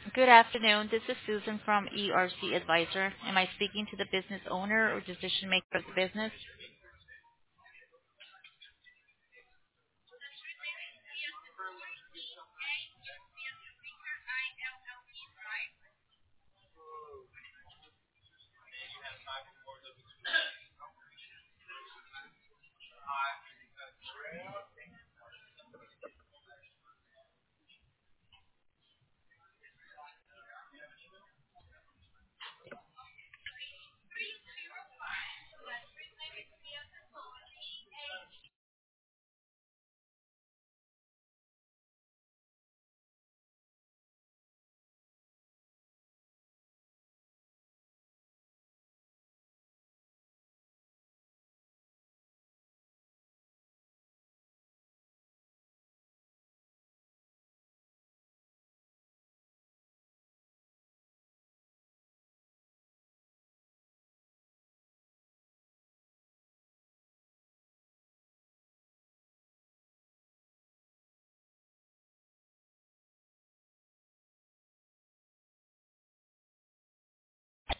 Good afternoon. This is Susan from ERC Advisor. Am I speaking to the business owner or decision maker of the business?